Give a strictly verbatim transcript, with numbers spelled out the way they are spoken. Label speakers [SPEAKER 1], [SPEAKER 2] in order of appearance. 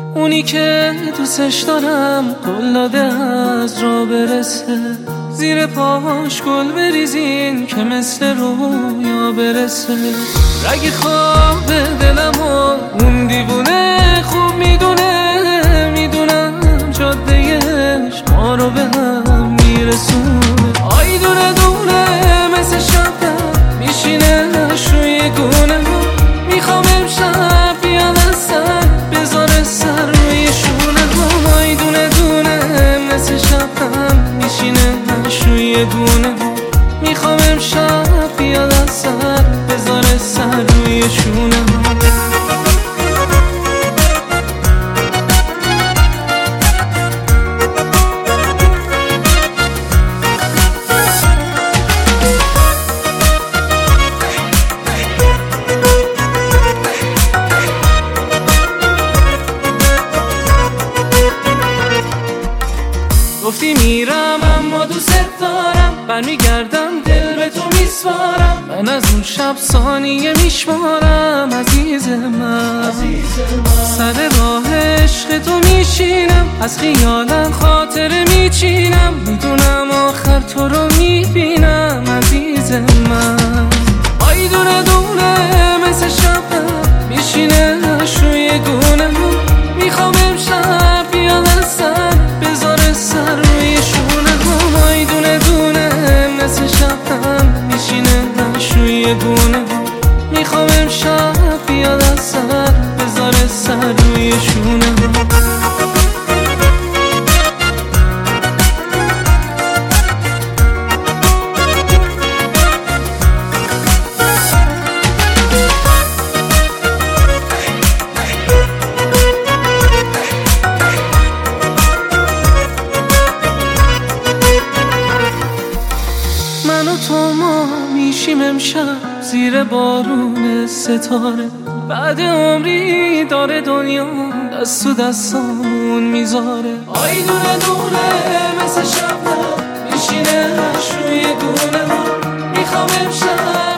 [SPEAKER 1] اونی که دوستش دارم قول داده از راه برسه، زیر پاش گل بریزین که مثل رویا برسه. رگ خواب دلمو اون دیوونه خوب میدونه، میدونم جادهش ما رو به هم میرسونه. آی دونه دونه مثل شبنم میشینه روی گونه، میخوام امشب بیاد از سر بذاره سر روی شونه. آی دونه دونه مثل شبنم میشینه روی گونه، میخوام امشب بیاد از سر بذاره سر روی شونه. گفتی میرم اما دوست دارم، برمیگردم دل به تو میسپارم. من از اون شب ثانیه میشمارم عزیز من، سر راه عشق تو میشینم، از خیالم خاطره میچینم، میدونم آخر تو رو میبینم عزیز من. آی دونه دونه مثل شبنم میشینه روی گونه، میخوام امشب بیاد از سر بذاره سر روی شونه. آی دونه دونه مثل شبنم میشینه روی گونه، میخوام امشب بیاد از سر بذاره سر روی شونه. من و تو ما میشیم امشب زیر بارون ستاره، بعد عمری داره دنیا دست تو دستامون میذاره. آی دونه دونه مثل شبنم میشینه روی گونه، میخوام امشب